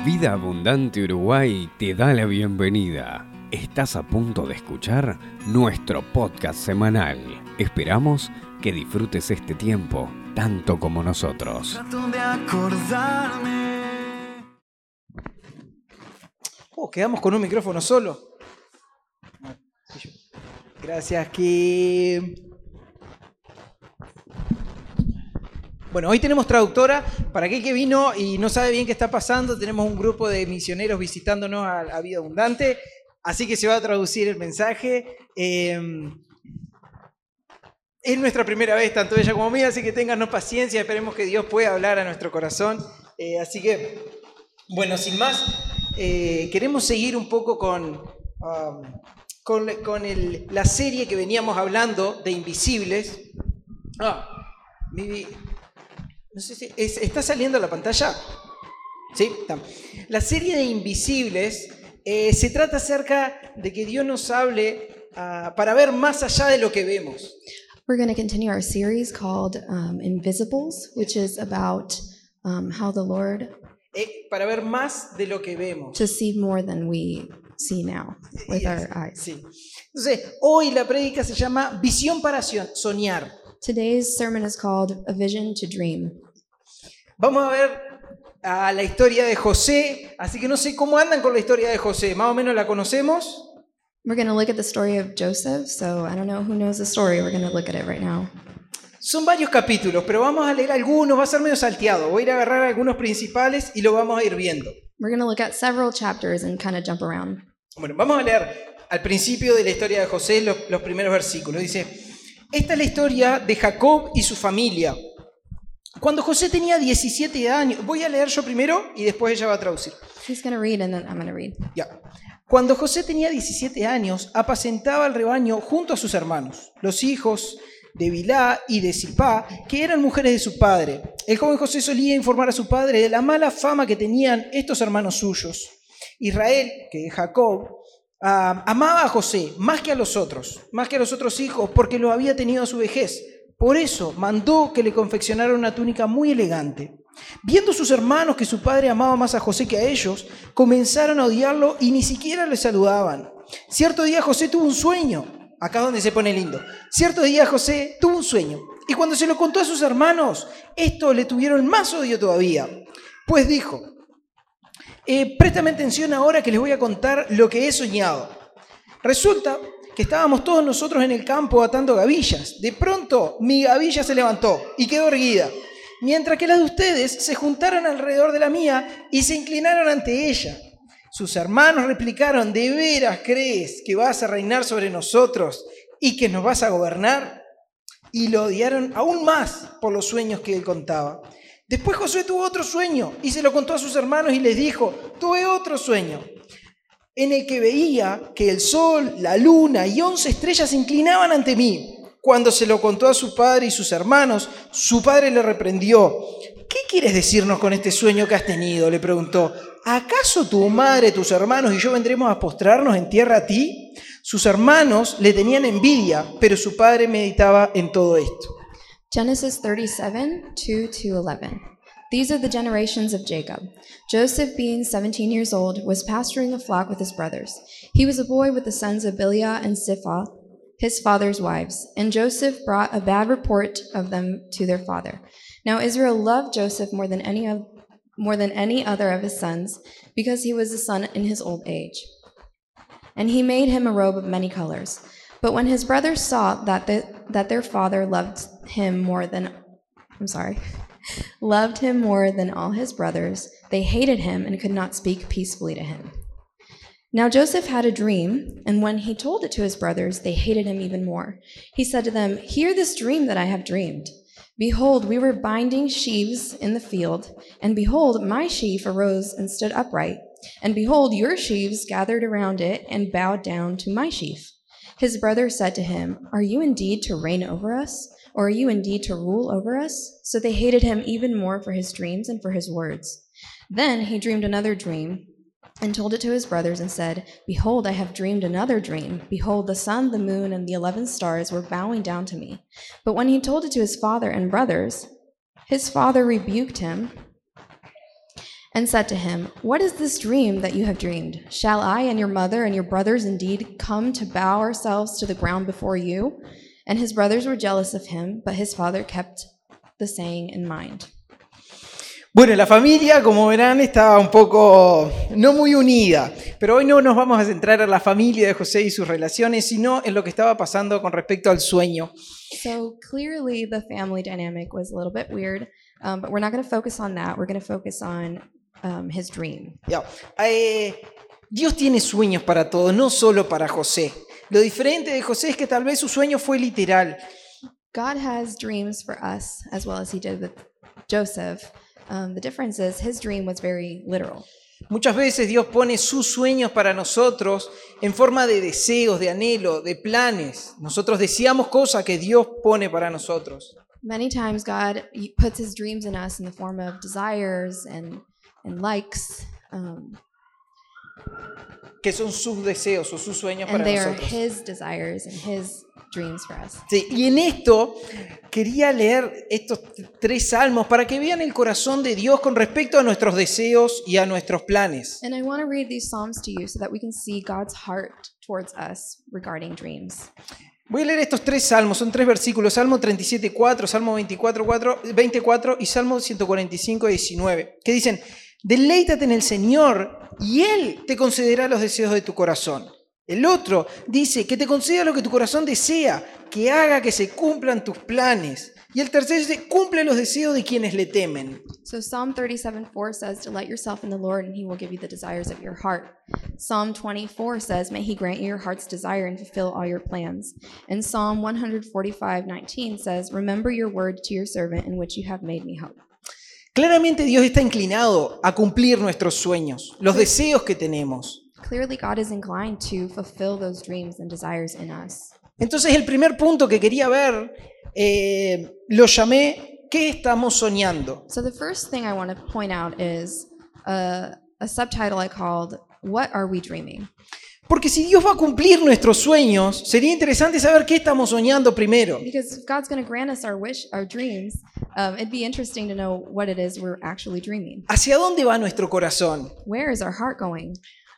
Vida Abundante Uruguay te da la bienvenida. Estás a punto de escuchar nuestro podcast semanal. Esperamos que disfrutes este tiempo tanto como nosotros. Trato de acordarme. Quedamos con un micrófono solo. Gracias, Kim. Bueno, hoy tenemos traductora. Para aquel que vino y no sabe bien qué está pasando, tenemos un grupo de misioneros visitándonos a Vida Abundante, así que se va a traducir el mensaje. Es nuestra primera vez, tanto ella como mía, así que ténganos paciencia, esperemos que Dios pueda hablar a nuestro corazón. Así que, bueno, sin más, queremos seguir un poco con la serie que veníamos hablando de Invisibles. No sé si ¿está saliendo la pantalla? Sí, está. La serie de Invisibles se trata acerca de que Dios nos hable para ver más allá de lo que vemos. We're going to continue our series called Invisibles, which is about how the Lord Para ver más de lo que vemos. to see more than we see now with our eyes. Sí. Entonces, hoy la prédica se llama Visión para soñar. Today's sermon is called A Vision to Dream. Vamos a ver la historia de José, así que no sé cómo andan con la historia de José, más o menos la conocemos. We're going to look at the story of Joseph, so I don't know who knows the story. We're going to look at it right now. Son varios capítulos, pero vamos a leer algunos, va a ser medio salteado. Voy a ir a agarrar algunos principales y lo vamos a ir viendo. We're going to look at several chapters and kind of jump around. Bueno, vamos a leer al principio de la historia de José los primeros versículos. Dice, esta es la historia de Jacob y su familia. Cuando José tenía 17 años, voy a leer yo primero y después ella va a traducir. He's going to read and then I'm going to read. Ya. Cuando José tenía 17 años, apacentaba el rebaño junto a sus hermanos, los hijos de Bilhá y de Zilpá, que eran mujeres de su padre. El joven José solía informar a su padre de la mala fama que tenían estos hermanos suyos. Israel, que es Jacob, amaba a José más que a los otros hijos, porque lo había tenido a su vejez. Por eso mandó que le confeccionaran una túnica muy elegante. Viendo sus hermanos que su padre amaba más a José que a ellos, comenzaron a odiarlo y ni siquiera le saludaban. Cierto día José tuvo un sueño. Acá es donde se pone lindo. Cierto día José tuvo un sueño. Y cuando se lo contó a sus hermanos, estos le tuvieron más odio todavía. Pues dijo, préstame atención ahora que les voy a contar lo que he soñado. Resulta que estábamos todos nosotros en el campo atando gavillas. De pronto mi gavilla se levantó y quedó erguida, mientras que las de ustedes se juntaron alrededor de la mía y se inclinaron ante ella. Sus hermanos replicaron, ¿de veras crees que vas a reinar sobre nosotros y que nos vas a gobernar? Y lo odiaron aún más por los sueños que él contaba. Después Josué tuvo otro sueño y se lo contó a sus hermanos y les dijo, tuve otro sueño, en el que veía que el sol, la luna y 11 estrellas se inclinaban ante mí. Cuando se lo contó a su padre y sus hermanos, su padre le reprendió. ¿Qué quieres decirnos con este sueño que has tenido?, le preguntó. ¿Acaso tu madre, tus hermanos y yo vendremos a postrarnos en tierra a ti? Sus hermanos le tenían envidia, pero su padre meditaba en todo esto. Genesis 37, 2-11. These are the generations of Jacob. Joseph, being 17 years old, was pasturing a flock with his brothers. He was a boy with the sons of Bilhah and Zilpah, his father's wives, and Joseph brought a bad report of them to their father. Now Israel loved Joseph more than any other of his sons, because he was a son in his old age. And he made him a robe of many colors. But when his brothers saw that their father loved him more than all his brothers, they hated him and could not speak peacefully to him. Now Joseph had a dream, and when he told it to his brothers, they hated him even more. He said to them, "Hear this dream that I have dreamed. Behold, we were binding sheaves in the field, and behold, my sheaf arose and stood upright, and behold, your sheaves gathered around it and bowed down to my sheaf." His brothers said to him, "Are you indeed to reign over us? Or are you indeed to rule over us?" So they hated him even more for his dreams and for his words. Then he dreamed another dream and told it to his brothers and said, "Behold, I have dreamed another dream. Behold, the sun, the moon, and the 11 stars were bowing down to me." But when he told it to his father and brothers, his father rebuked him and said to him, "What is this dream that you have dreamed? Shall I and your mother and your brothers indeed come to bow ourselves to the ground before you?" And his brothers were jealous of him, but his father kept the saying in mind. Bueno, la familia, como verán, estaba un poco no muy unida, pero hoy no nos vamos a centrar en la familia de José y sus relaciones, sino en lo que estaba pasando con respecto al sueño. So clearly the family dynamic was a little bit weird, but we're not going to focus on that. We're going to focus on his dream. Ya. Dios tiene sueños para todos, no solo para José. Lo diferente de José es que tal vez su sueño fue literal. God has dreams for us as well as he did with Joseph. The difference is his dream was very literal. Muchas veces Dios pone sus sueños para nosotros en forma de deseos, de anhelo, de planes. Nosotros deseamos cosas que Dios pone para nosotros. Many times God puts his dreams in us in the form of desires and likes, Que son sus deseos o sus sueños and para they are nosotros. his desires and his dreams for us. Sí, y en esto quería leer estos 3 salmos para que vean el corazón de Dios con respecto a nuestros deseos y a nuestros planes. And I want to read these psalms to you so that we can see God's heart towards us regarding dreams. Voy a leer estos 3 salmos, son 3 versículos, Salmo 37:4, Salmo 24:4 y Salmo 145:19, que dicen: deleítate en el Señor y Él te concederá los deseos de tu corazón. El otro dice que te conceda lo que tu corazón desea, que haga que se cumplan tus planes. Y el tercero dice: cumple los deseos de quienes le temen. So Psalm 37:4 says, "Delight yourself in the Lord, and he will give you the desires of your heart." Psalm 24 says, "May he grant you your heart's desire and fulfill all your plans." And Psalm 145:19 says, "Remember your word to your servant, in which you have made me hope." Claramente Dios está inclinado a cumplir nuestros sueños, los deseos que tenemos. Clearly, God is inclined to fulfill those dreams and desires in us. Entonces el primer punto que quería ver lo llamé ¿qué estamos soñando? So the first thing I want to point out is a subtitle I called, "What Are We Dreaming?" Porque si Dios va a cumplir nuestros sueños, sería interesante saber qué estamos soñando primero. Because if God's going to grant us our dreams, it'd be interesting to know what it is we're actually dreaming. ¿Hacia dónde va nuestro corazón? Where is our heart going?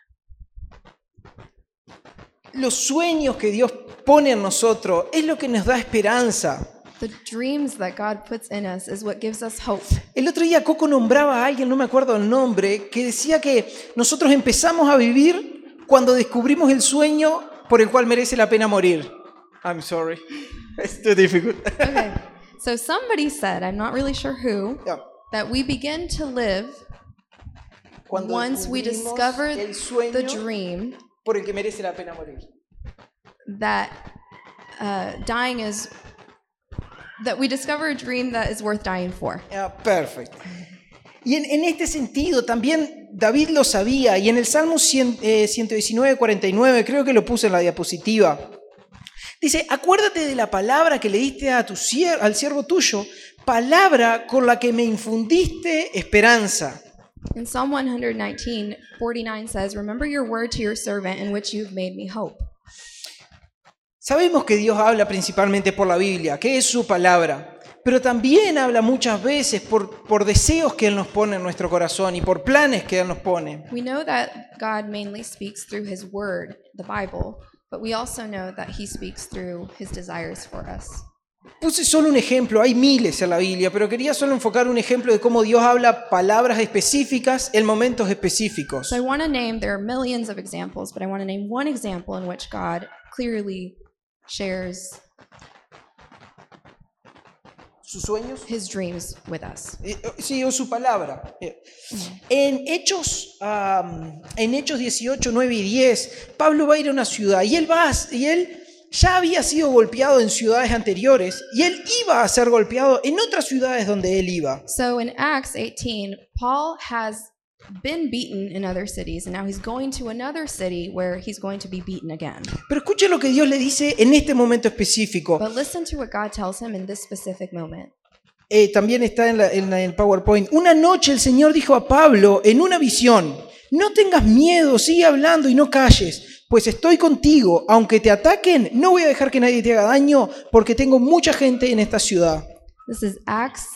Los sueños que Dios pone en nosotros es lo que nos da esperanza. The dreams that God puts in us is what gives us hope. El otro día Coco nombraba a alguien, no me acuerdo el nombre, que decía que nosotros empezamos a vivir cuando descubrimos el sueño por el cual merece la pena morir. I'm sorry. It's too difficult. Okay. So somebody said, I'm not really sure who, Yeah. that we begin to live Cuando once we descubrimos discover el sueño the dream por el que merece la pena morir. that dying is, that we discover a dream that is worth dying for. Perfecto. Y en este sentido también David lo sabía, y en el Salmo 119:49, creo que lo puse en la diapositiva, dice: acuérdate de la palabra que le diste a al siervo tuyo, palabra con la que me infundiste esperanza. In Psalm 119:49 says, "Remember your word to your servant, in which you've made me hope." Sabemos que Dios habla principalmente por la Biblia, que es su palabra, pero también habla muchas veces por deseos que Él nos pone en nuestro corazón y por planes que Él nos pone. We know that God mainly speaks through his word, the Bible, but we also know that he speaks through his desires for us. Puse solo un ejemplo, hay miles en la Biblia, pero quería solo enfocar un ejemplo de cómo Dios habla palabras específicas en momentos específicos. So I want to name, there are millions of examples, but I want to name one example in which God clearly shares ¿Sus sueños? his dreams with us. Sí, o su palabra. En Hechos 18, 9 y 10, Pablo va a ir a una ciudad y él ya había sido golpeado en ciudades anteriores y él iba a ser golpeado en otras ciudades donde él iba. So in Acts 18, Paul has been beaten in other cities, and now he's going to another city where he's going to be beaten again. Pero escuche lo que Dios le dice en este momento específico. But listen to what God tells him in this specific moment. También está en el PowerPoint. Una noche el Señor dijo a Pablo en una visión: no tengas miedo, sigue hablando y no calles, pues estoy contigo. Aunque te ataquen, no voy a dejar que nadie te haga daño, porque tengo mucha gente en esta ciudad. This is Acts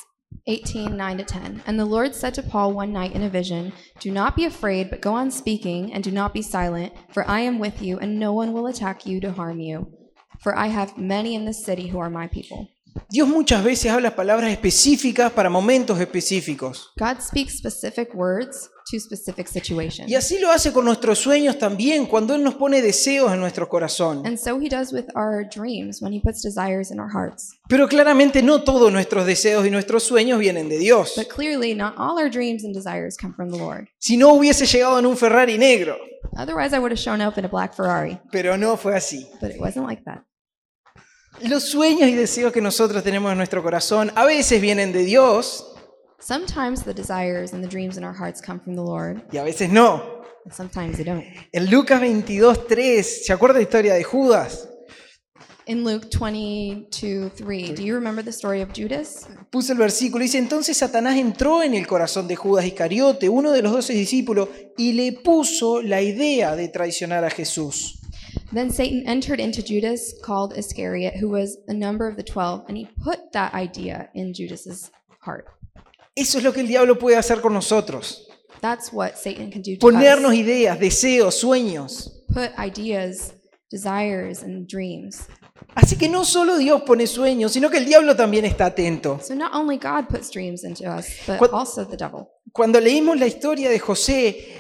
18:9-10. And the Lord said to Paul one night in a vision, "Do not be afraid, but go on speaking, and do not be silent, for I am with you, and no one will attack you to harm you. For I have many in this city who are my people." Dios muchas veces habla palabras específicas para momentos específicos. God speaks specific words to specific situations. Y así lo hace con nuestros sueños también, cuando Él nos pone deseos en nuestro corazón. And so he does with our dreams when he puts desires in our hearts. Pero claramente no todos nuestros deseos y nuestros sueños vienen de Dios. But clearly, not all our dreams and desires come from the Lord. Si no hubiese llegado en un Ferrari negro, Otherwise, I would have shown up in a black Ferrari. pero no fue así. But it wasn't like that. Los sueños y deseos que nosotros tenemos en nuestro corazón a veces vienen de Dios Sometimes the desires and the dreams in our hearts come from the Lord, y a veces no. and sometimes they don't. En Lucas 22:3, ¿se acuerda la historia de Judas? In Luke 22:3, do you remember the story of Judas? Puse el versículo, dice, entonces Satanás entró en el corazón de Judas Iscariote, uno de los 12 discípulos, y le puso la idea de traicionar a Jesús. Then Satan entered into Judas, called Iscariot, who was a number of the 12, and he put that idea in Judas's heart. Eso es lo que el diablo puede hacer con nosotros. That's what Satan can do to Ponernos us. ideas, deseos, sueños. Put ideas, desires, and dreams. Así que no solo Dios pone sueños, sino que el diablo también está atento. So not only God puts dreams into us, but What- also the devil. Cuando leímos la historia de José,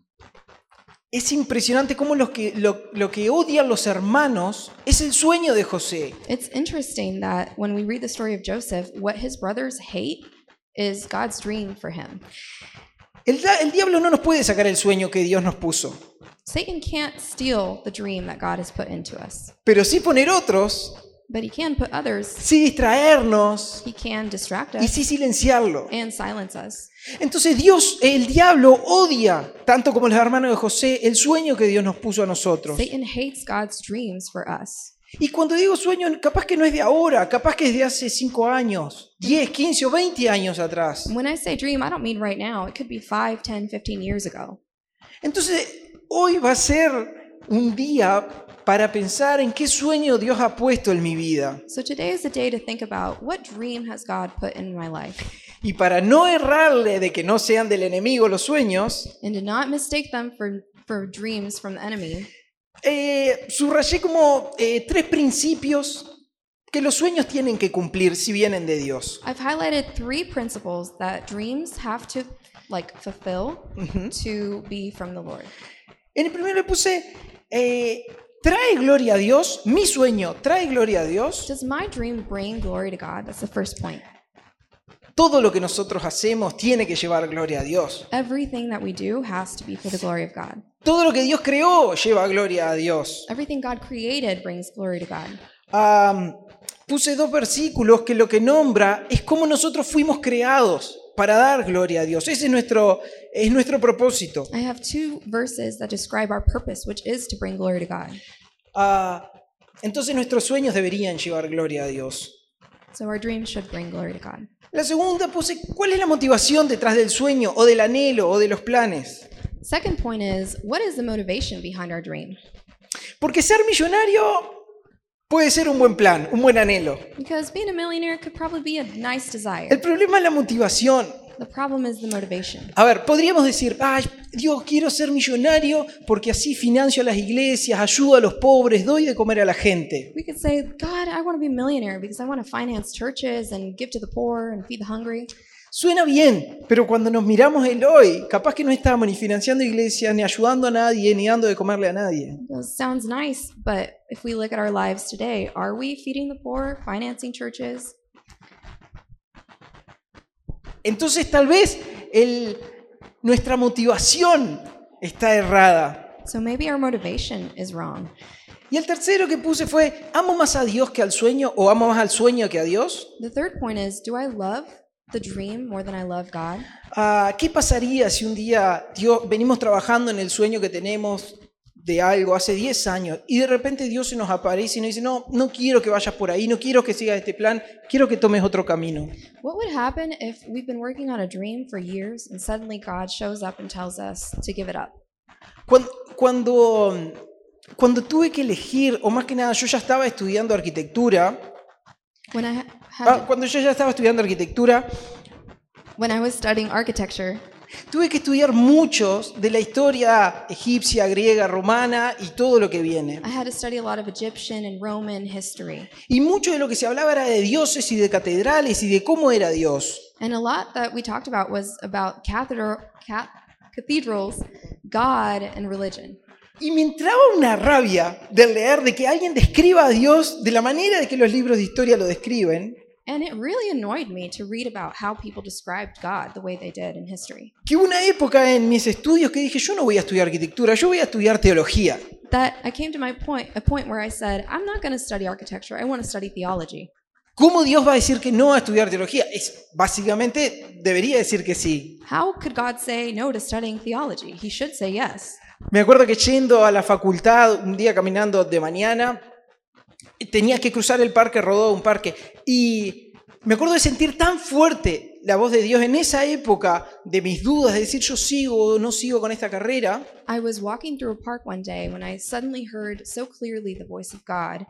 es impresionante cómo lo que odian los hermanos es el sueño de José. It's interesting that when we read the story of Joseph, what his brothers hate is God's dream for him. El diablo no nos puede sacar el sueño que Dios nos puso, Satan can't steal the dream that God has put into us, pero sí poner otros, but he can put others, sí distraernos he can distract y us sí silenciarlo. and silence us. Entonces el diablo odia, tanto como los hermanos de José, el sueño que Dios nos puso a nosotros. Satan hates God's dreams for us. Y cuando digo sueño, capaz que no es de ahora, capaz que es de hace 5 años, 10, 15 o 20 años atrás. When I say dream, I don't mean right now. It could be 5, 10, 15 years ago. Entonces, hoy va a ser un día para pensar en qué sueño Dios ha puesto en mi vida. So today is the day to think about what dream has God put in my life, Y para no errarle de que no sean del enemigo los sueños, and to not mistake them for dreams from the enemy. subrayé como 3 principios que los sueños tienen que cumplir si vienen de Dios. I've highlighted 3 principles that dreams have to fulfill to be from the Lord. En el primero le puse, ¿trae gloria a Dios? Mi sueño, ¿trae gloria a Dios? Does my dream bring glory to God? That's the first point. Todo lo que nosotros hacemos tiene que llevar gloria a Dios. Everything that we do has to be for the glory of God. Todo lo que Dios creó lleva gloria a Dios. Everything God created brings glory to God. Puse 2 versículos que lo que nombra es cómo nosotros fuimos creados para dar gloria a Dios. Ese es nuestro propósito. I have 2 verses that describe our purpose, which is to bring glory to God. Entonces nuestros sueños deberían llevar gloria a Dios. So our dreams should bring glory to God. La segunda puse, ¿cuál es la motivación detrás del sueño o del anhelo o de los planes? Second point is, what is the motivation behind our dream? Porque ser millonario puede ser un buen plan, un buen anhelo. Because being a millionaire could probably be a nice desire. El problema es la motivación. The problem is the motivation. A ver, podríamos decir, ay, Dios, quiero ser millonario porque así financio a las iglesias, ayudo a los pobres, doy de comer a la gente. We could say, God, I want to be a millionaire because I want to finance churches and give to the poor and feed the hungry. Suena bien, pero cuando nos miramos el hoy, capaz que no estamos ni financiando iglesias, ni ayudando a nadie, ni dando de comerle a nadie. That sounds nice, but if we look at our lives today, are we feeding the poor, financing churches? Entonces tal vez nuestra motivación está errada. So maybe our motivation is wrong. Y el tercero que puse fue, ¿amo más a Dios que al sueño o amo más al sueño que a Dios? The third point is, do I love the dream more than I love God? ¿Qué pasaría si un día venimos trabajando en el sueño que tenemos de algo hace 10 años y de repente Dios se nos aparece y nos dice, no quiero que vayas por ahí, no quiero que sigas este plan, quiero que tomes otro camino? What would happen if we've been working on a dream for years and suddenly God shows up and tells us to give it up? Cuando tuve que elegir, o más que nada yo ya estaba estudiando arquitectura, When I had cuando yo ya estaba estudiando arquitectura, When I was studying architecture, tuve que estudiar muchos de la historia egipcia, griega, romana y todo lo que viene. I had to study a lot of Egyptian and Roman history. Y mucho de lo que se hablaba era de dioses y de catedrales y de cómo era Dios. And a lot that we talked about was about cathedrals, God, and religion. Y me entraba una rabia de leer de que alguien describa a Dios de la manera de que los libros de historia lo describen, And it really annoyed me to read about how people described God the way they did in history. que hubo una época en mis estudios que dije, yo no voy a estudiar arquitectura, yo voy a estudiar teología. That I came to a point where I said, I'm not going to study architecture, I want to study theology. ¿Cómo Dios va a decir que no a estudiar teología? Básicamente debería decir que sí. How could God say no to studying theology? He should say yes. Me acuerdo que yendo a la facultad, un día caminando de mañana, tenía que cruzar el Parque Rodó, un parque, y me acuerdo de sentir tan fuerte la voz de Dios en esa época de mis dudas, de decir yo sigo o no sigo con esta carrera, I was walking through a park one day when I suddenly heard so clearly the voice of God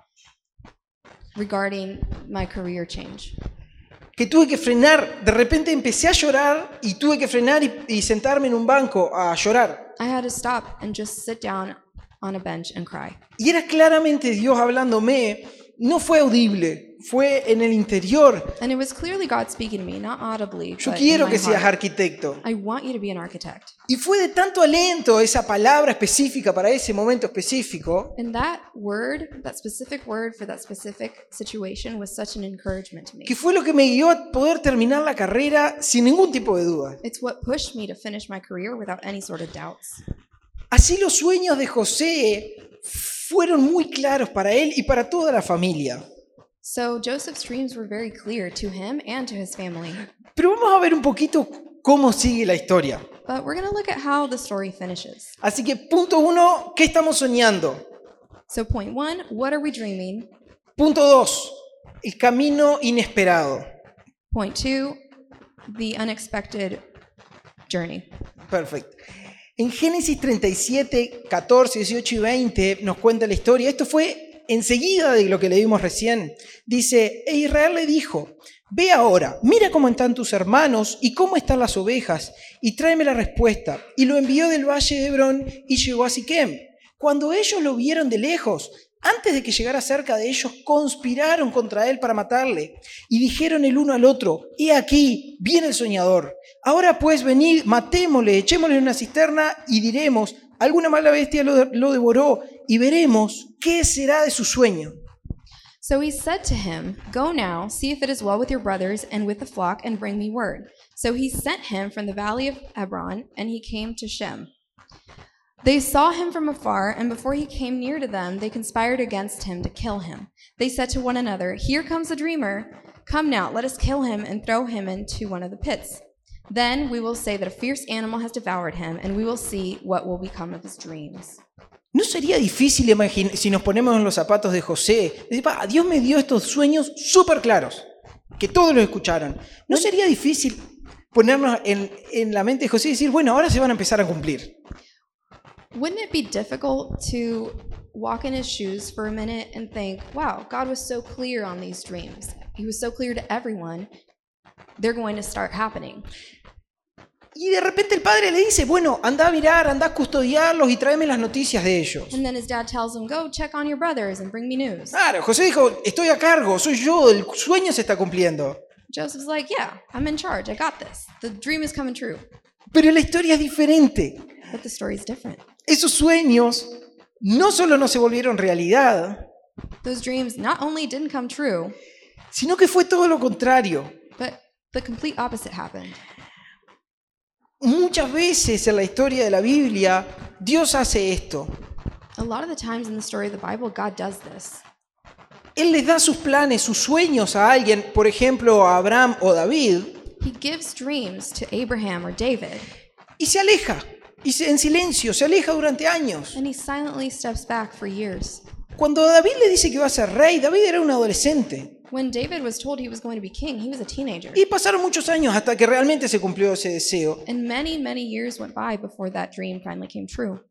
regarding my career change. que tuve que frenar. De repente empecé a llorar y tuve que frenar y sentarme en un banco a llorar. I had to stop and just sit down on a bench and cry. Y era claramente Dios hablándome, no fue audible, fue en el interior. And it was clearly God speaking to me, not audibly, Yo but in quiero my que seas heart. arquitecto. I want you to be an architect. Y fue de tanto aliento esa palabra específica para ese momento específico, And that word, that specific word for that specific situation was such an encouragement to me. que fue lo que me guió a poder terminar la carrera sin ningún tipo de duda. It's what pushed me to finish my career without any sort of doubts. Así los sueños de José fueron muy claros para él y para toda la familia. So Joseph's dreams were very clear to him and to his family. Pero vamos a ver un poquito cómo sigue la historia. But we're going to look at how the story finishes. Así que punto 1, ¿qué estamos soñando? So point 1, what are we dreaming? Punto 2, el camino inesperado. Point 2, the unexpected journey. Perfecto. En Génesis 37, 14, 18 y 20 nos cuenta la historia. Esto fue enseguida de lo que leímos recién. Dice, e Israel le dijo, ve ahora, mira cómo están tus hermanos y cómo están las ovejas, y tráeme la respuesta. Y lo envió del valle de Hebrón y llegó a Siquem. Cuando ellos lo vieron de lejos, antes de que llegara cerca de ellos, conspiraron contra él para matarle. Y dijeron el uno al otro, he aquí, viene el soñador. Ahora pues venid, matémosle, echémosle en una cisterna y diremos, alguna mala bestia lo devoró, y veremos qué será de su sueño. So he said to him, go now, see if it is well with your brothers and with the flock, and bring me word. So he sent him from the valley of Hebron, and he came to Shem. They saw him from afar, and before he came near to them, they conspired against him to kill him. They said to one another, here comes the dreamer. Come now, let us kill him and throw him into one of the pits. Then we will say that a fierce animal has devoured him, and we will see what will become of his dreams. ¿No sería difícil imaginar, si nos ponemos en los zapatos de José, decir, Dios me dio estos sueños súper claros, que todos los escucharon? ¿No sería difícil ponernos en la mente de José y decir, bueno, ahora se van a empezar a cumplir? Wouldn't it be difficult to walk in his shoes for a minute and think, wow, God was so clear on these dreams. He was so clear to everyone. They're going to start happening. Y de repente el padre le dice, bueno, anda a mirar, anda a custodiarlos y tráeme las noticias de ellos. And then his dad tells him, go check on your brothers and bring me news. Claro, José dijo, estoy a cargo, soy yo, el sueño se está cumpliendo. Joseph's like, yeah, I'm in charge. I got this. The dream is coming true. Pero la historia es diferente. But the story is different. Esos sueños no solo no se volvieron realidad, Those dreams not only didn't come true, sino que fue todo lo contrario. but the complete opposite happened. Muchas veces en la historia de la Biblia, Dios hace esto. A lot of the times in the story of the Bible, God does this. Él les da sus planes, sus sueños a alguien, por ejemplo, a Abraham o David, He gives dreams to Abraham or David, y se aleja, en silencio, se aleja durante años. and he silently steps back for years. Cuando David le dice que va a ser rey, David era un adolescente. When David was told he was going to be king, he was a teenager. Y pasaron muchos años hasta que realmente se cumplió ese deseo. And many, many years went by before that dream finally came true.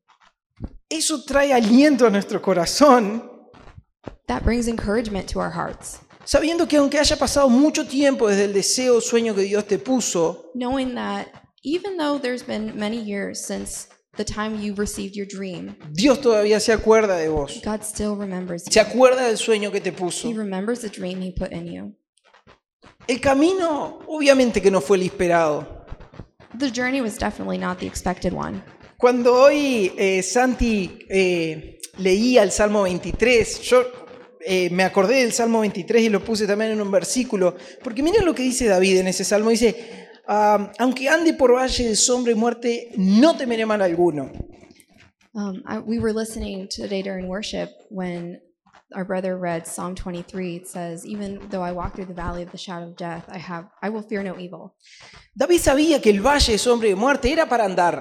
Eso trae aliento a nuestro corazón, That brings encouragement to our hearts. sabiendo que aunque haya pasado mucho tiempo desde el deseo o sueño que Dios te puso, knowing that even though there's been many years since the time you received your dream, Dios todavía se acuerda de vos. God still remembers Se you. acuerda del sueño que te puso. He remembers the dream He put in you. El camino, obviamente que no fue el esperado. The journey was definitely not the expected one. Cuando hoy Santi leía el Salmo 23, yo me acordé del Salmo 23 y lo puse también en un versículo, porque miren lo que dice David en ese Salmo. Dice, aunque ande por valle de sombra y muerte, no temeré mal alguno. We were listening today during worship when our brother read Psalm 23. It says, even though I walk through the valley of the shadow of death, I will fear no evil. David sabía que el valle de sombra y de muerte era para andar,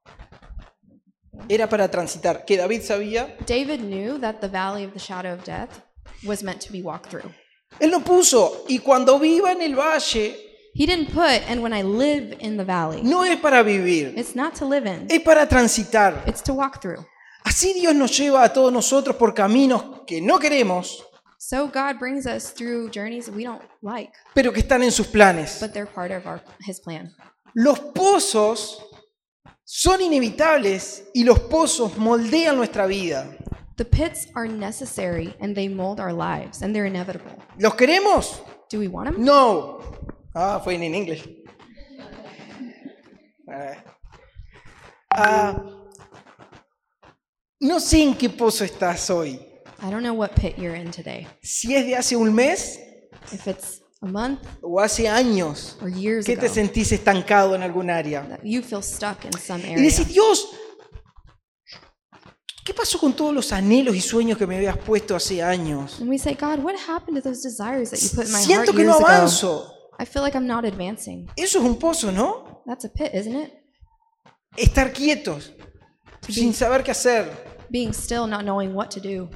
era para transitar. Que David sabía, David knew that the valley of the shadow of death was meant to be walked through. él no puso, y cuando viva en el valle, He didn't put, and when I live in the valley. no es para vivir, It's not to live in. es para transitar. It's to walk through. Así Dios nos lleva a todos nosotros por caminos que no queremos, So God brings us through journeys that we don't like, pero que están en sus planes. but they're part of His plan. Los pozos son inevitables y los pozos moldean nuestra vida. The pits are necessary and they mold our lives and they're inevitable. ¿Los queremos? Do we want them? No. Fue en inglés. No sé en qué pozo estás hoy. I don't know what pit you're in today. Si es de hace un mes If it's a month o hace años or years que te ago, sentís estancado en algún área. that you feel stuck in some Y area. decís, Dios, ¿qué pasó con todos los anhelos y sueños que me habías puesto hace años? And we say, God, what happened to those desires that you put in my Siento heart que years no ago? avanzo. I feel like I'm not advancing. Eso es un pozo, ¿no? That's a pit, isn't it? Estar quietos, sin saber qué hacer. Being still, not knowing what to do.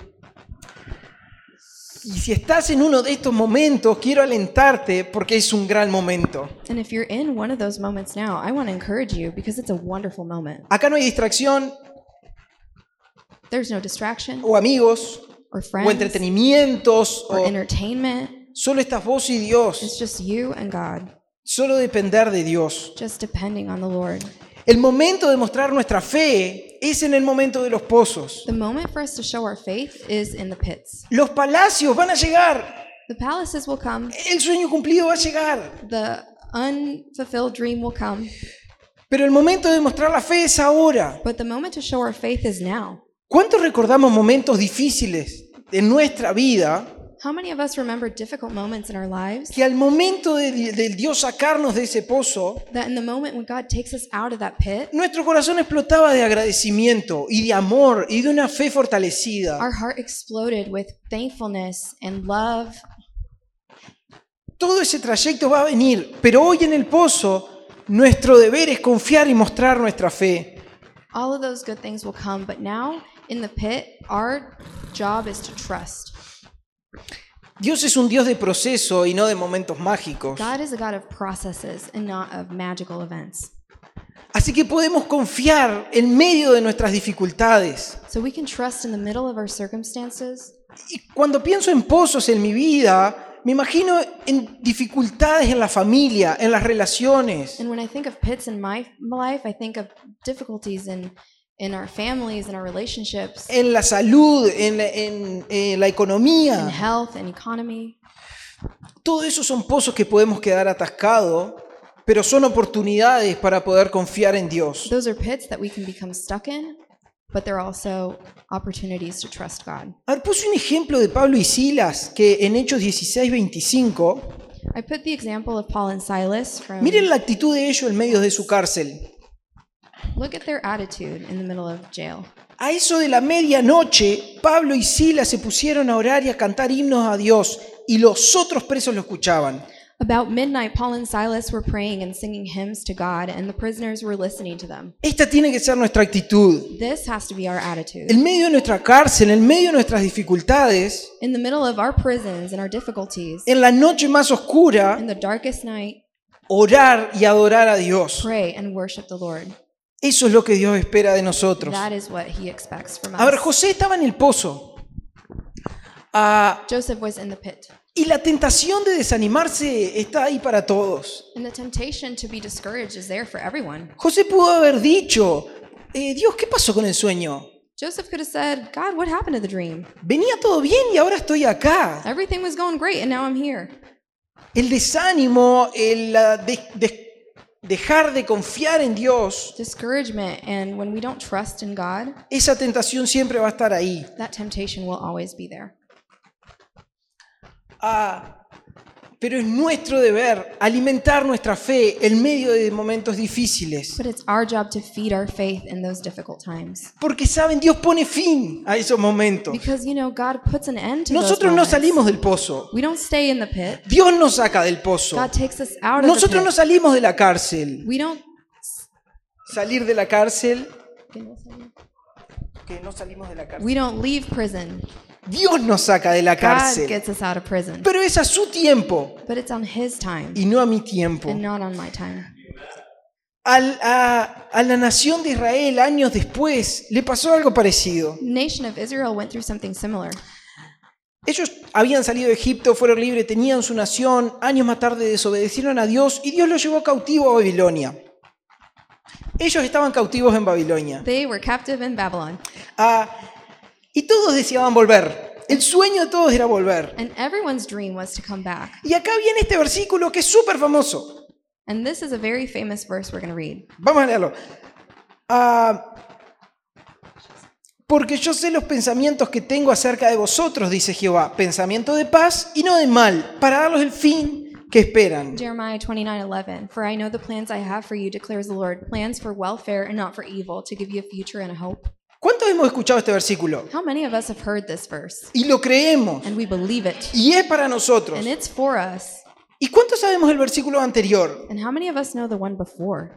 Y si estás en uno de estos momentos, quiero alentarte porque es un gran momento. And if you're in one of those moments now, I want to encourage you because it's a wonderful moment. Acá no hay distracción There's no distraction o amigos or o friends entretenimientos. or entertainment. Solo estás vos y Dios. It's just you and God, Solo depender de Dios. just depending on the Lord. El momento de mostrar nuestra fe es en el momento de los pozos. The moment for us to show our faith is in the pits. Los palacios van a llegar. The palaces will come. El sueño cumplido va a llegar. The unfulfilled dream will come. Pero el momento de mostrar la fe es ahora. But the moment to show our faith is now. ¿Cuántos recordamos momentos difíciles de nuestra vida How many of us remember difficult moments in our lives que al momento de Dios sacarnos de ese pozo, that in the moment when God takes us out of that pit, nuestro corazón explotaba de agradecimiento y de amor y de una fe fortalecida? our heart exploded with thankfulness and love. Todo ese trayecto va a venir, pero hoy en el pozo nuestro deber es confiar y mostrar nuestra fe. All of those good things will come, but now in the pit, our job is to trust. Dios es un Dios de proceso y no de momentos mágicos. God is a God of processes and not of magical events. Así que podemos confiar en medio de nuestras dificultades. So we can trust in the middle of our circumstances. Y cuando pienso en pozos en mi vida, me imagino en dificultades en la familia, en las relaciones, And when I think of pits in my life, I think of difficulties in our families, in our relationships, en la salud, en la in economía. health and economy. Todo eso son pozos que podemos quedar atascados, pero son oportunidades para poder confiar en Dios. Those are pits that we can become stuck in, but they're also opportunities to trust God. A ver, puse un ejemplo de Pablo y Silas que en Hechos 16:25, I put the example of Paul and Silas from, miren la actitud de ellos en medio de su cárcel. look at their attitude in the middle of jail. A eso de la medianoche, Pablo y Silas se pusieron a orar y a cantar himnos a Dios, y los otros presos lo escuchaban. About midnight, Paul and Silas were praying and singing hymns to God, and the prisoners were listening to them. Esta tiene que ser nuestra actitud. This has to be our attitude. En medio de nuestra cárcel, en medio de nuestras dificultades, In the middle of our prisons and our difficulties, en la noche más oscura, in the darkest night, orar y adorar a Dios. pray and worship the Lord. Eso es lo que Dios espera de nosotros. That is what he expects from A ver, us. José estaba en el pozo. Joseph was in the pit. Y la tentación de desanimarse está ahí para todos. And the temptation to be discouraged is there for everyone. José pudo haber dicho, Dios, ¿qué pasó con el sueño? Joseph could have said, God, what happened to the dream? Venía todo bien y ahora estoy acá. Everything was going great and now I'm here. El desánimo, el dejar de confiar en Dios, Discouragement, and when we don't trust in God, esa tentación siempre va a estar ahí. that temptation will always be there. Pero es nuestro deber alimentar nuestra fe en medio de momentos difíciles. But it's our job to feed our faith in those difficult times. Porque saben, Dios pone fin a esos momentos. Because, God puts an end to Nosotros those no moments. salimos del pozo. We don't stay in the pit. Dios nos saca del pozo. God takes us out of the Nosotros pit. no salimos de la cárcel. We don't... Salir de la cárcel. Que no salimos de la cárcel. We don't leave prison. Dios nos saca de la God cárcel. gets us out of prison. Pero es a su tiempo But it's on His time y no a mi tiempo. and not on my time. A la nación de Israel, años después, le pasó algo parecido. The nation of Israel went through something similar. Ellos habían salido de Egipto, fueron libres, tenían su nación, años más tarde desobedecieron a Dios y Dios los llevó cautivo a Babilonia. Ellos estaban cautivos en Babilonia. They were captive in Babylon. Y todos deseaban volver. El sueño de todos era volver. And everyone's dream was to come back. Y acá viene este versículo que es súper famoso. And this is a very famous verse we're going to read. Vamos a leerlo. Porque yo sé los pensamientos que tengo acerca de vosotros, dice Jehová, pensamiento de paz y no de mal, para darlos el fin que esperan. Jeremiah 29:11. For I know the plans I have for you, declares the Lord, plans for welfare and not for evil, to give you a future and a hope. ¿Cuántos hemos escuchado este versículo? How many of us have heard this verse? Y lo creemos. And we believe it. Y es para nosotros. And it's for us. ¿Y cuántos sabemos el versículo anterior? And how many of us know the one before?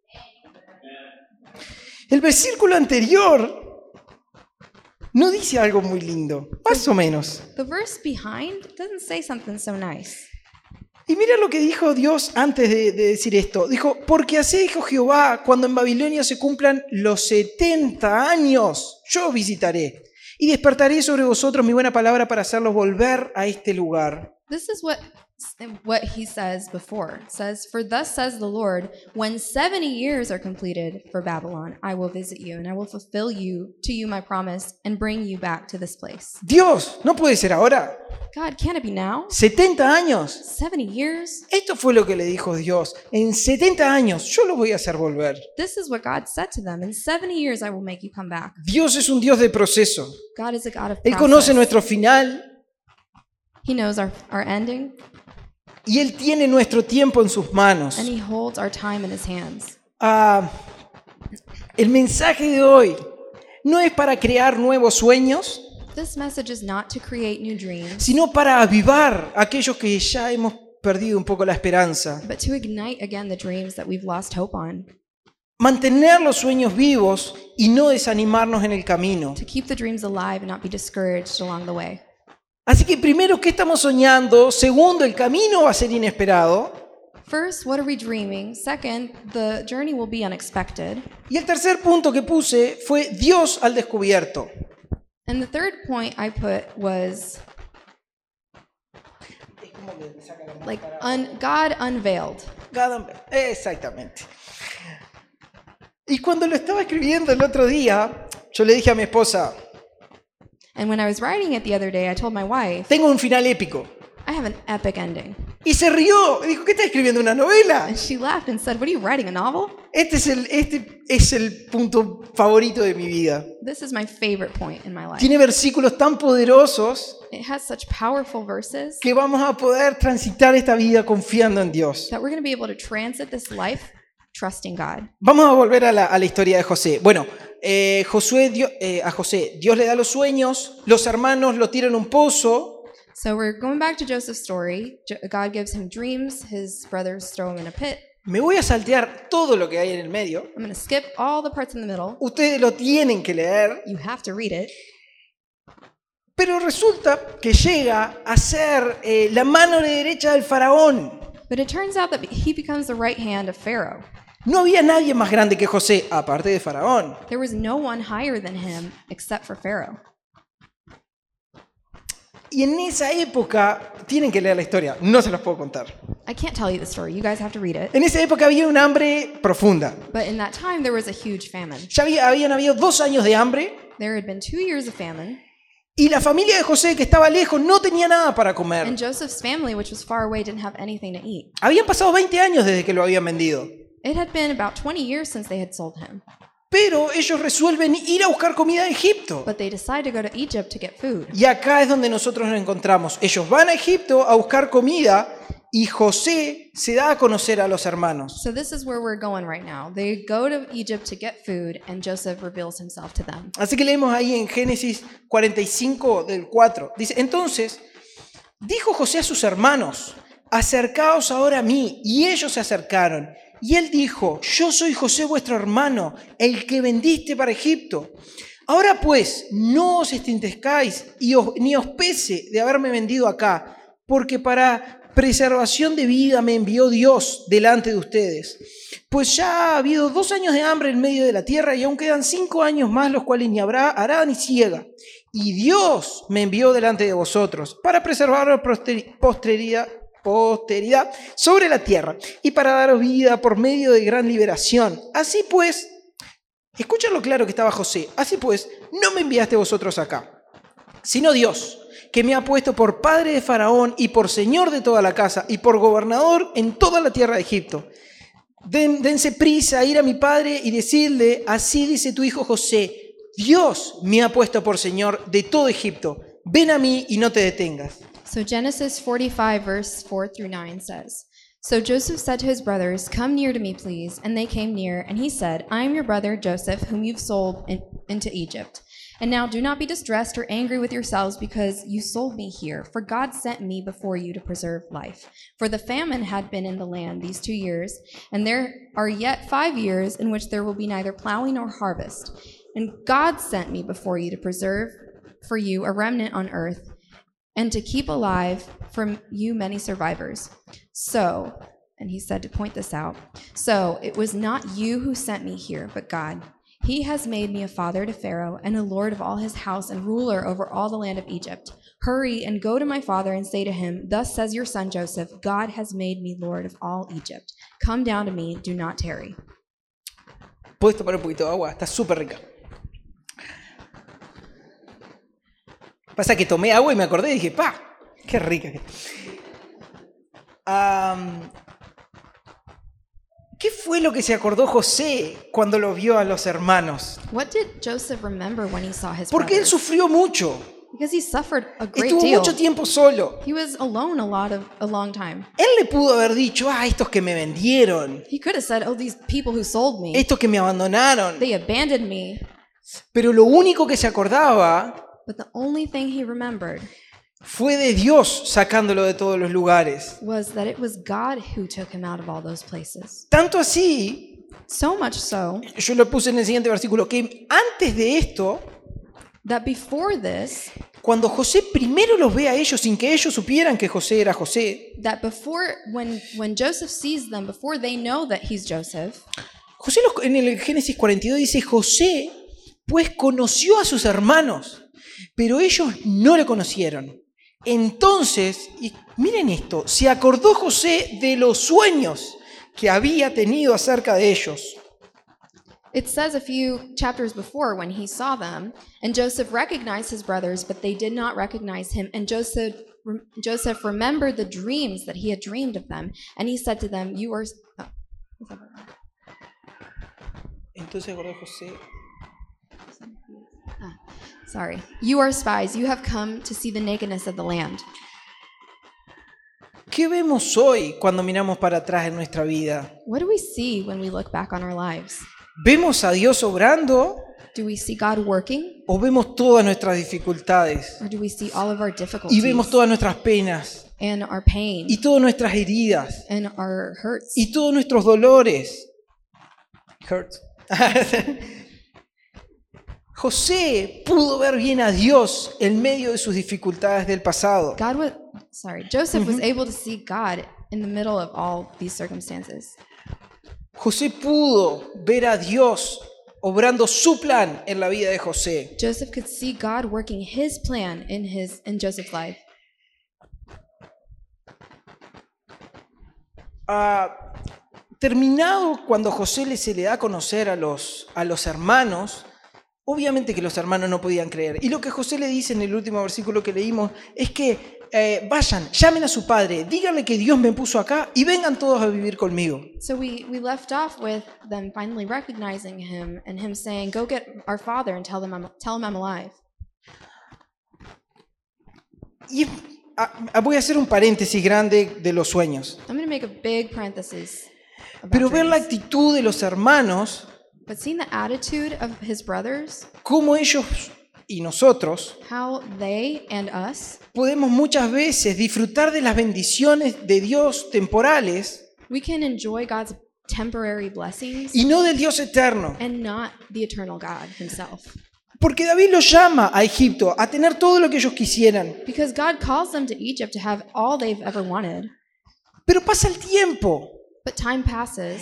El versículo anterior no dice algo muy lindo, más o menos. The verse behind doesn't say something so nice. Y mira lo que dijo Dios antes de decir esto. Dijo, porque así dijo Jehová, cuando en Babilonia se cumplan los 70 años, yo os visitaré y despertaré sobre vosotros mi buena palabra para hacerlos volver a este lugar. This is what he says before. It says, for thus says the Lord, when 70 years are completed for Babylon, I will visit you and I will fulfill to you my promise and bring you back to this place. Dios, ¿no puede ser ahora? God, can it be now? 70 años. 70 years? Esto fue lo que le dijo Dios. En 70 años yo lo voy a hacer volver. This is what God said to them. In 70 years I will make you come back. Dios es un Dios de proceso. God is a God of Él process. conoce nuestro final He knows our ending, y Él tiene nuestro tiempo en sus manos. and He holds our time in His hands. El mensaje de hoy no es para crear nuevos sueños, This message is not to create new dreams, sino para avivar a aquellos que ya hemos perdido un poco la esperanza. but to ignite again the dreams that we've lost hope on. Mantener los sueños vivos y no desanimarnos en el camino. To keep the dreams alive and not be discouraged along the way. Así que primero, ¿qué estamos soñando? Segundo, el camino va a ser inesperado. First, what are we dreaming? Second, the journey will be unexpected. Y el tercer punto que puse fue Dios al descubierto. And the third point I put was like God unveiled. Exactamente. Y cuando lo estaba escribiendo el otro día, yo le dije a mi esposa, And when I was writing it the other day, I told my wife, tengo un final épico. I have an epic ending. Y se rió. Y dijo, ¿qué estás escribiendo? ¿Una novela? And she laughed and said, what are you writing, a novel? Este es el punto favorito de mi vida. This is my favorite point in my life. Tiene versículos tan poderosos It has such powerful verses que vamos a poder transitar esta vida confiando en Dios. that we're going to be able to transit this life trusting God. Vamos a volver a la historia de José. Bueno, a José, Dios le da los sueños, los hermanos lo tiran a un pozo. So we're going back to Joseph's story. God gives him dreams. His brothers throw him in a pit. Me voy a saltear todo lo que hay en el medio. I'm going to skip all the parts in the middle. Ustedes lo tienen que leer. You have to read it. Pero resulta que llega a ser la mano derecha del faraón. But it turns out that he becomes the right hand of Pharaoh. No había nadie más grande que José, aparte de faraón. There was no one higher than him except for Pharaoh. Y en esa época, tienen que leer la historia, no se los puedo contar. I can't tell you the story. You guys have to read it. En esa época había un hambre profunda. But in that time, there was a huge famine. Ya habían habido 2 años de hambre There had been 2 years of famine, y la familia de José, que estaba lejos, no tenía nada para comer. and Joseph's family, which was far away, didn't have anything to eat. Habían pasado 20 años desde que lo habían vendido. It had been about 20 years since they had sold him. Pero ellos resuelven ir a buscar comida a Egipto. But they decide to go to Egypt to get food. Y acá es donde nosotros nos encontramos. Ellos van a Egipto a buscar comida y José se da a conocer a los hermanos. So this is where we're going right now. They go to Egypt to get food, and Joseph reveals himself to them. Así que leemos ahí en Génesis 45 del 4. Dice, entonces dijo José a sus hermanos, acercaos ahora a mí. Y ellos se acercaron. Y él dijo, yo soy José vuestro hermano, el que vendiste para Egipto. Ahora pues, no os entristezcáis ni os pese de haberme vendido acá, porque para preservación de vida me envió Dios delante de ustedes. Pues ya ha habido 2 años de hambre en medio de la tierra y aún quedan 5 años más, los cuales ni habrá arada ni siega. Y Dios me envió delante de vosotros para preservar la posteridad sobre la tierra y para daros vida por medio de gran liberación. Así pues, escuchen lo claro que estaba José. Así pues, no me enviaste vosotros acá, sino Dios, que me ha puesto por padre de Faraón y por señor de toda la casa y por gobernador en toda la tierra de Egipto. Dense prisa a ir a mi padre y decirle, así dice tu hijo José, Dios me ha puesto por señor de todo Egipto. Ven a mí y no te detengas. So Genesis 45, verse 4 through 9 says, So Joseph said to his brothers, Come near to me, please. And they came near, and he said, I am your brother Joseph, whom you've sold into Egypt. And now do not be distressed or angry with yourselves because you sold me here, for God sent me before you to preserve life. For the famine had been in the land these 2 years, and there are yet 5 years in which there will be neither plowing nor harvest. And God sent me before you to preserve for you a remnant on earth, and to keep alive from you many survivors. So, and he said to point this out, so it was not you who sent me here, but God. He has made me a father to Pharaoh and a lord of all his house and ruler over all the land of Egypt. Hurry and go to my father and say to him, Thus says your son Joseph, God has made me lord of all Egypt. Come down to me, do not tarry. Puedes tomar un poquito de agua, está súper rica. Pasa que tomé agua y me acordé y dije, ¡pa! ¡Qué rica! ¿Qué fue lo que se acordó José cuando lo vio a los hermanos? What did Joseph remember when he saw his Porque él brothers? sufrió mucho. Because he suffered a great Estuvo deal. mucho tiempo solo. He was alone a long time. Él le pudo haber dicho, estos que me vendieron, He could have said, oh, these people who sold me, estos que me abandonaron. they abandoned me. Pero lo único que se acordaba But the only thing he remembered fue de Dios sacándolo de todos los lugares. was that it was God who took him out of all those places. Tanto así, So much so yo lo puse en el siguiente versículo, que antes de esto, that before this, cuando José primero los ve a ellos sin que ellos supieran que José era José, when Joseph sees them, before they know that he's Joseph, José en el Génesis 42 dice, José pues conoció a sus hermanos, pero ellos no le conocieron. Entonces, y miren esto, se acordó José de los sueños que había tenido acerca de ellos. it says a few chapters before when he saw them, and Joseph recognized his brothers, but they did not recognize him. And Joseph remembered the dreams that he had dreamed of them, and he said to them, "You are." Entonces se acordó José. Sorry. You are spies. You have come to see the nakedness of the land. ¿Qué vemos hoy cuando miramos para atrás en nuestra vida? What do we see when we look back on our lives? ¿Vemos a Dios obrando Do we see God working, o vemos todas nuestras dificultades? or do we see all of our Y difficulties vemos todas nuestras penas and our pain y todas nuestras heridas and our hurts? y todos nuestros dolores. Hurts. José pudo ver bien a Dios en medio de sus dificultades del pasado. Joseph was able to see God in the middle of all these circumstances. José pudo ver a Dios obrando su plan en la vida de José. Joseph could see God working his plan in Joseph's life. Terminado cuando José se le da a conocer a los hermanos, obviamente que los hermanos no podían creer. Y lo que José le dice en el último versículo que leímos es que vayan, llamen a su padre, díganle que Dios me puso acá y vengan todos a vivir conmigo. So we left off with them finally recognizing him and him saying, "Go get our father and tell him I'm alive." Y voy a hacer un paréntesis grande de los sueños. I'm going to make a big parenthesis about Pero ver la dreams. actitud de los hermanos, But seeing the attitude of his brothers, cómo ellos y nosotros how they and us, podemos muchas veces disfrutar de las bendiciones de Dios temporales we can enjoy God's temporary blessings y no del Dios eterno. and not the eternal God himself. Porque David los llama a Egipto a tener todo lo que ellos quisieran. Because God calls them to Egypt to have all they've ever wanted. Pero pasa el tiempo But time passes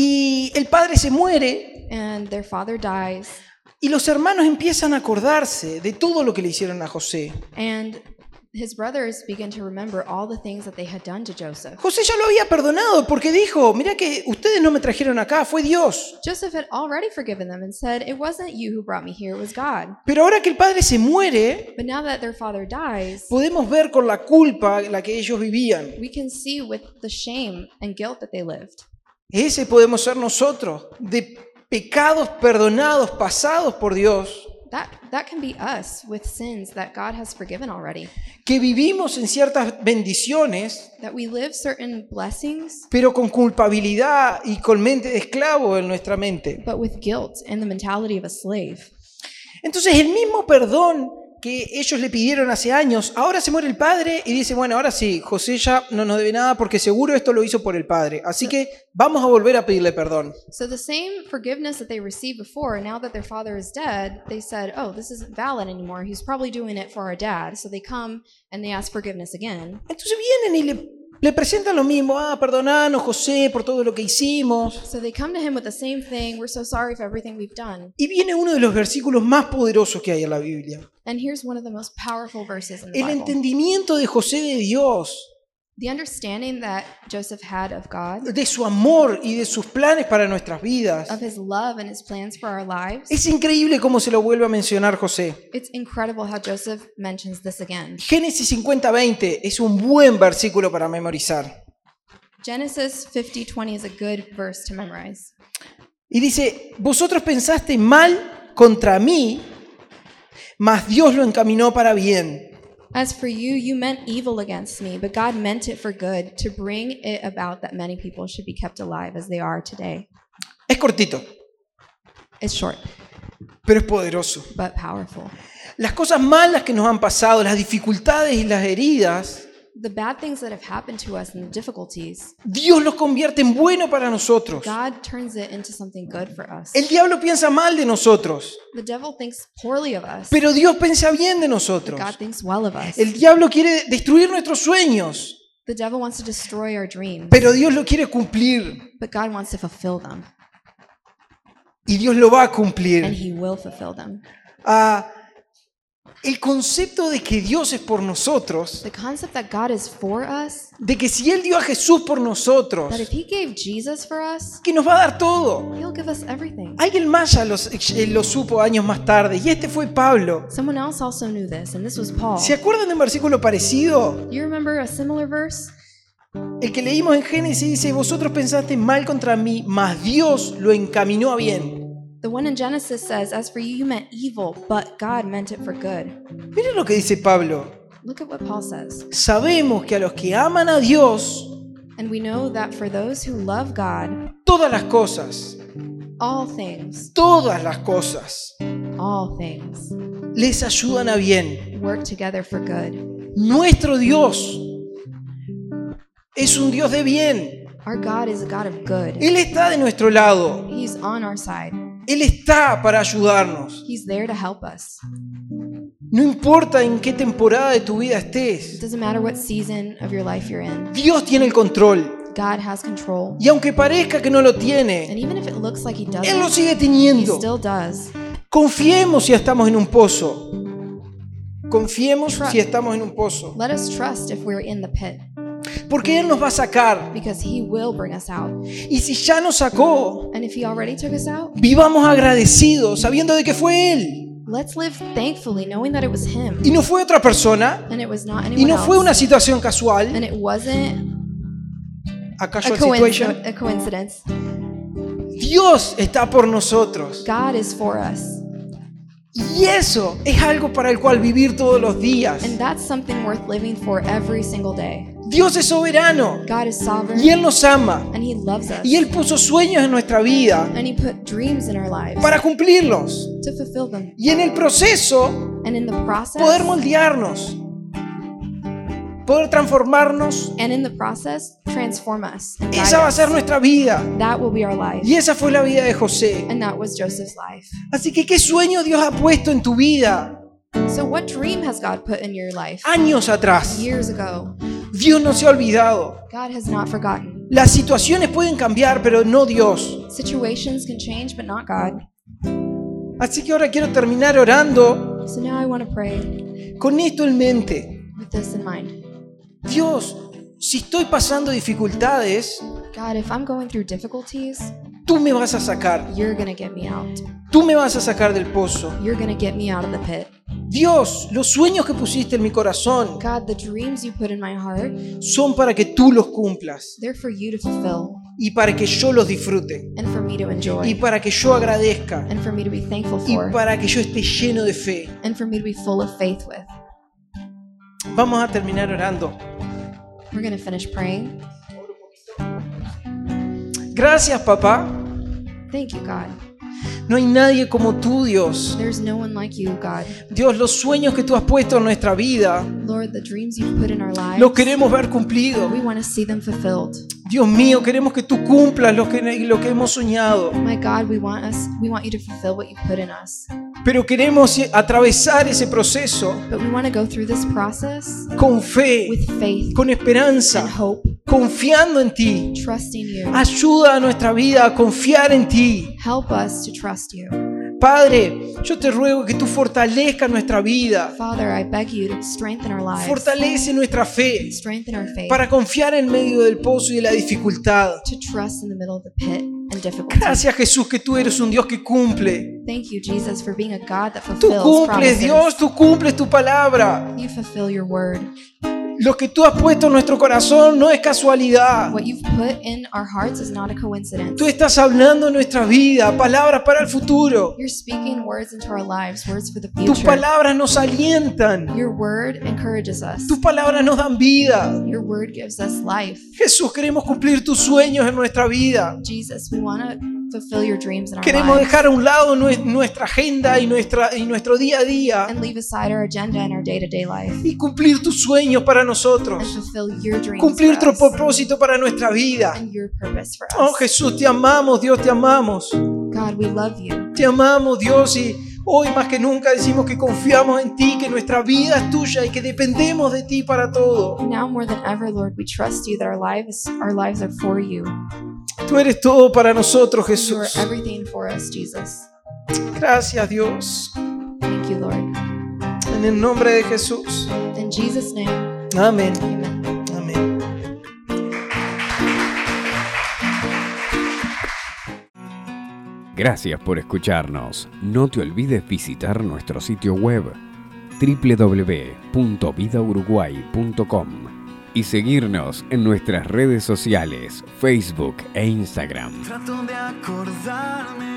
y el padre se muere and their father dies y los hermanos empiezan a acordarse de todo lo que le hicieron a José. and his brothers begin to remember all the things that they had done to Joseph. José ya lo había perdonado porque dijo, mira que ustedes no me trajeron acá, fue Dios. Joseph had already forgiven them and said, "It wasn't you who brought me here, it was God." Pero ahora que el padre se muere, But now that their father dies, podemos ver con la culpa la que ellos vivían. we can see with the shame and guilt that they lived. Ese podemos ser nosotros, de pecados perdonados, pasados por Dios, That can be us with sins that God has forgiven already. que vivimos en ciertas bendiciones, That we live certain blessings, pero con culpabilidad y con mente de esclavo en nuestra mente. but with guilt and the mentality of a slave. Entonces el mismo perdón que ellos le pidieron hace años, ahora se muere el padre y dice, bueno, ahora sí, José ya no nos debe nada porque seguro esto lo hizo por el padre. Así que vamos a volver a pedirle perdón. So the same forgiveness that they received before, now that their father is dead, they said, "Oh, this isn't valid anymore. He's probably doing it for our dad." So they come and they ask forgiveness again. Entonces vienen y le presentan lo mismo, perdonanos José por todo lo que hicimos. So they come to him with the same thing. "We're so sorry for everything we've done." Y viene uno de los versículos más poderosos que hay en la Biblia. And here's one of the most powerful verses in the El Bible. entendimiento de José de Dios, The understanding that Joseph had of God, de su amor y de sus planes para nuestras vidas. of his love and his plans for our lives. Es increíble cómo se lo vuelve a mencionar José. It's incredible how Joseph mentions this again. Génesis 50:20 es un buen versículo para memorizar. Genesis 50:20 is a good verse to memorize. Y dice, vosotros pensaste mal contra mí, mas Dios lo encaminó para bien. As for you, you meant evil against me, but God meant it for good, to bring it about that many people should be kept alive as they are today. Es cortito, It's short, pero es poderoso. but powerful. Las cosas malas que nos han pasado, las dificultades y las heridas, The bad things that have happened to us and the difficulties, Dios los convierte en bueno para nosotros. God turns it into something good for us. El diablo piensa mal de nosotros, The devil thinks poorly of us, pero Dios piensa bien de but nosotros. God thinks well of us. El diablo quiere destruir nuestros sueños, The devil wants to destroy our dreams, pero Dios lo quiere cumplir but God wants to fulfill them, y Dios lo va a and cumplir. He will fulfill them. El concepto de que Dios es por nosotros, The concept that God is for us, de que si Él dio a Jesús por nosotros, that if He gave Jesus for us, que nos va a dar todo. He'll give us everything. Alguien más ya lo supo años más tarde, y este fue Pablo. Someone else also knew this, and this was Paul. ¿Se acuerdan de un versículo parecido? You remember a similar verse? El que leímos en Génesis dice, vosotros pensaste mal contra mí, mas Dios lo encaminó a bien. The one in Genesis says, "As for you, you meant evil, but God meant it for good." Miren lo que dice Pablo. Look at what Paul says. Sabemos que a los que aman a Dios, And we know that for those who love God, todas las cosas, all things les ayudan a bien. work together for good. Nuestro Dios es un Dios de bien. Our God is a God of good. Él está de nuestro lado. He's on our side. Él está para ayudarnos. He's there to help us. No importa en qué temporada de tu vida It estés, doesn't matter what season of your life you're in. Dios tiene el control. God has control. Y aunque parezca que no lo And tiene, even if it looks like He Él lo doesn't, sigue He teniendo. still does. Confiemos si estamos en un pozo. Confiemos si estamos en un pozo. Let us trust if we're in the pit. Porque Él nos va a sacar. because He will bring us out. Y si ya nos sacó, And if He already took us out, vivamos agradecidos, sabiendo de que fue Él. let's live thankfully, knowing that it was Him Y no fue otra persona. and it was not Y anyone no fue una else. situación casual. And it wasn't A a casual situation. coincidence. Dios está por nosotros. God is for us. Y eso es algo para el cual vivir todos los días. And that's something worth living for every single day. Dios es soberano. God is sovereign Y Él nos ama. and He loves us. Y Él puso sueños en nuestra vida And He put dreams in our lives para cumplirlos. to fulfill them. Y en el proceso, And in the process, poder moldearnos. Poder transformarnos. and in the process, transform us. And guide Esa va a ser us. nuestra vida. That will be our life. Y esa fue la vida de José. And that was Joseph's life. Así que, ¿qué sueño Dios ha puesto en tu vida? So what dream has God put in your life? Años atrás. Years ago. Dios no se ha olvidado. God has not forgotten. Las situaciones pueden cambiar, pero no Dios. Situations can change, but not God. Así que ahora quiero terminar orando So now I want to pray con esto en mente. with this in mind. Dios, si estoy pasando dificultades, God, if I'm going through difficulties, tú me vas a sacar. you're going to get me out. Tú me vas a sacar del pozo. You're going to get me out of the pit. Dios, los sueños que pusiste en mi corazón God, the dreams you put in my heart, son para que tú los cumplas they're for you to fulfill y para que yo los disfrute and for me to y enjoy para que yo agradezca and for me to be thankful y for para que yo esté lleno de fe. and for me to be full of faith with. Vamos a terminar orando. We're going to finish praying. Gracias, papá. Thank you, God. No hay nadie como tú, Dios. There's no one like you, God. Dios, los sueños que tú has puesto en nuestra vida, Lord, the dreams you've put in our lives, los queremos ver cumplidos. we want to see them fulfilled. Dios mío, queremos que tú cumplas lo que hemos soñado. My God, we want you to fulfill what you put in us. Pero queremos atravesar ese proceso But we want to go through this process con fe, with faith con esperanza, and hope, confiando en ti. trusting you. Ayuda a nuestra vida a confiar en ti. Help us to trust you. Padre, yo te ruego que tú fortalezcas nuestra vida. Father, I beg you to strengthen our lives, Fortalece nuestra fe strengthen our faith, para confiar en medio del pozo y de la dificultad. to trust in the middle of the pit and difficulty. Gracias, Jesús, que tú eres un Dios que cumple. Thank you, Jesus, for being a God that Tú fulfills cumples, promises. Dios, tú cumples tu palabra. You fulfill your word. Lo que tú has puesto en nuestro corazón no es casualidad. What you've put in our hearts is not a coincidence. Tú estás hablando en nuestra vida, palabras para el futuro. You're speaking words into our lives, words for the Tus future. palabras nos alientan. Your word encourages us. Tus palabras nos dan vida. Your word gives us life. Jesús, queremos cumplir tus sueños en nuestra vida. Jesus, we want to fulfill your dreams in our Queremos lives dejar a un lado nuestra agenda y nuestro día a día and leave aside our agenda and our day-to-day life y cumplir tus sueños para and nosotros. fulfill your dreams Cumplir tu for us propósito para nuestra vida. and your purpose for Oh us. Jesús, te amamos, Dios, te amamos. God, we love you. Te amamos, Dios, y hoy más que nunca decimos que confiamos en ti, que nuestra vida es tuya y que dependemos de ti para todo. Now more than ever, Lord, we trust you that our lives are for you. Tú eres todo para nosotros, You are Jesús. everything for us, Jesus. Gracias, Dios. Thank you, Lord. En el nombre de Jesús. In Jesus' name, Amén. amen. Amén. Gracias por escucharnos. No te olvides visitar nuestro sitio web www.vidauruguay.com y seguirnos en nuestras redes sociales, Facebook e Instagram. Trato de acordarme